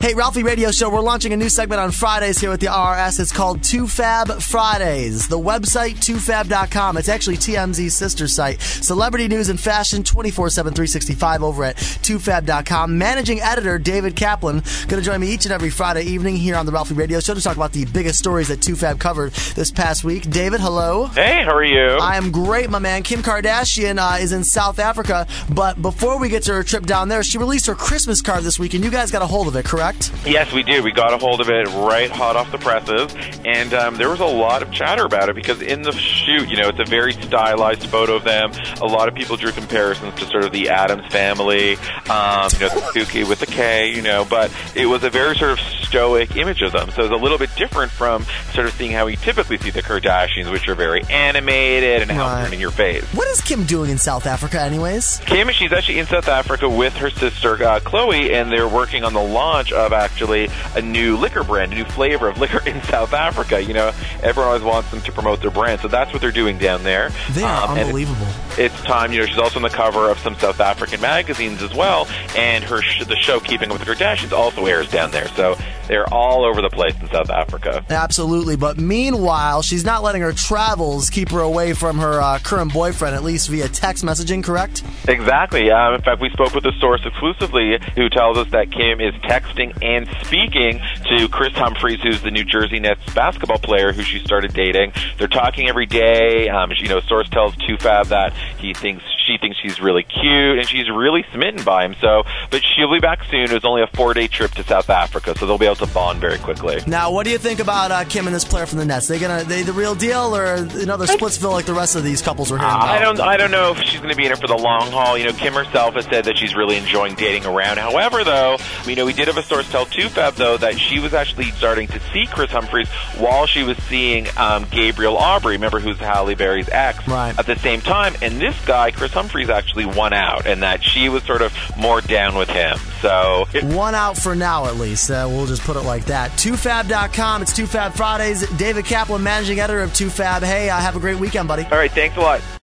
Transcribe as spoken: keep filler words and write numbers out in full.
Hey, Ralphie Radio Show, we're launching a new segment on Fridays here with the R R S. It's called two Fab Fridays. The website, two fab dot com. It's actually T M Z's sister site. Celebrity news and fashion, twenty-four seven, three sixty-five over at two fab dot com. Managing editor David Kaplan going to join me each and every Friday evening here on the Ralphie Radio Show to talk about the biggest stories that two Fab covered this past week. David, hello. Hey, how are you? I am great, my man. Kim Kardashian uh, is in South Africa, but before we get to her trip down there, she released her Christmas card this week, and you guys got a hold of it, correct? Yes, we did. We got a hold of it right hot off the presses, and um, there was a lot of chatter about it because in the shoot, you know, it's a very stylized photo of them. A lot of people drew comparisons to sort of the Addams family, um, you know, the Kooky with the K, you know, but it was a very sort of stoic image of them. So it's a little bit different from sort of seeing how we typically see the Kardashians, which are very animated and Right. out in your face. What is Kim doing in South Africa anyways? Kim, she's actually in South Africa with her sister, uh, Chloe, and they're working on the launch of actually a new liquor brand, a new flavor of liquor in South Africa. You know, everyone always wants them to promote their brand, so that's what they're doing down there. They are Um, and unbelievable. It's time, you know, she's also on the cover of some South African magazines as well, and her sh- the show Keeping Up with the Kardashians also airs down there, so they're all over the place in South Africa. Absolutely, but meanwhile, she's not letting her travels keep her away from her uh, current boyfriend, at least via text messaging, correct? Exactly. Um, in fact, we spoke with a source exclusively who tells us that Kim is texting and speaking to Chris Humphries, who's the New Jersey Nets basketball player who she started dating. They're talking every day. Um, you know, a source tells two Fab that he thinks she thinks she's really cute, and she's really smitten by him. So, but she'll be back soon. It was only a four-day trip to South Africa, so they'll be able to bond very quickly. Now, what do you think about uh, Kim and this player from the Nets? They gonna they the real deal, or another Splitsville like the rest of these couples we're hearing about? I don't. I don't know if she's going to be in it for the long haul. You know, Kim herself has said that she's really enjoying dating around. However, though, you know, we did have a source tell two Fab though that she was actually starting to see Chris Humphries while she was seeing um, Gabriel Aubrey. Remember, who's Halle Berry's ex? Right. At the same time, and this guy, Chris Humphries, actually won out, and that she was sort of more down with him. So it, One out for now, at least. Uh, we'll just put it like that. two fab dot com. It's two Fab Fridays. David Kaplan, managing editor of two Fab. Hey, uh, have a great weekend, buddy. all right. Thanks a lot.